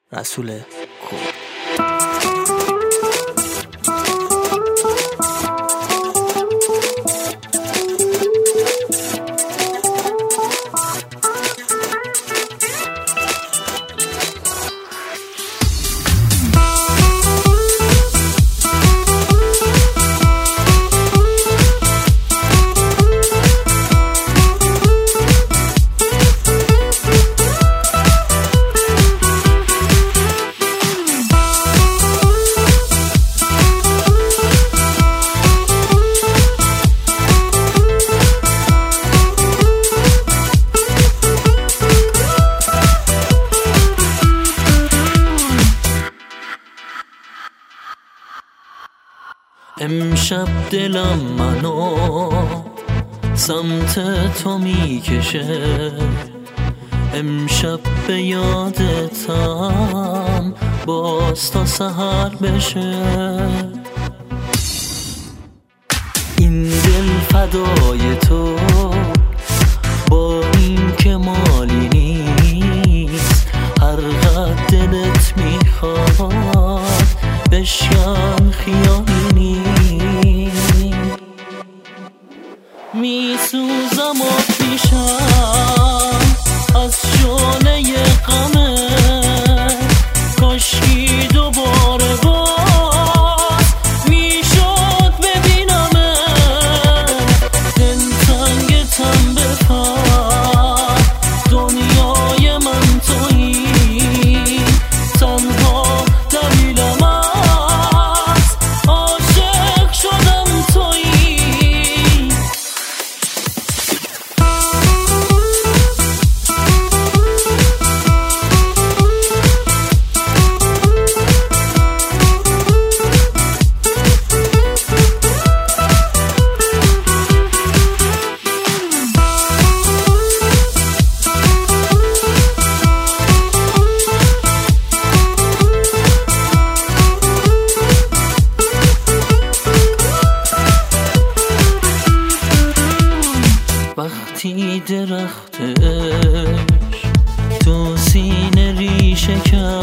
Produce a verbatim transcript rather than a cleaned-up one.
رسول کرد. امشب دلم منو سمت تو میکشه، امشب به یادتم باز تا سحر بشه. این دل فدای تو با این که مالی نیست، هر قد دلت میخواد بشکن خیالی نیست. میسوزم و پیشم از شعله غمت، کاشکی دوباره باز میشد ببینمت. دلتنگتم بپر، دنیای من تویی، تنها دلیلم از عاشق شدم تویی. وقتی درختش تو سینه ریشه کرد،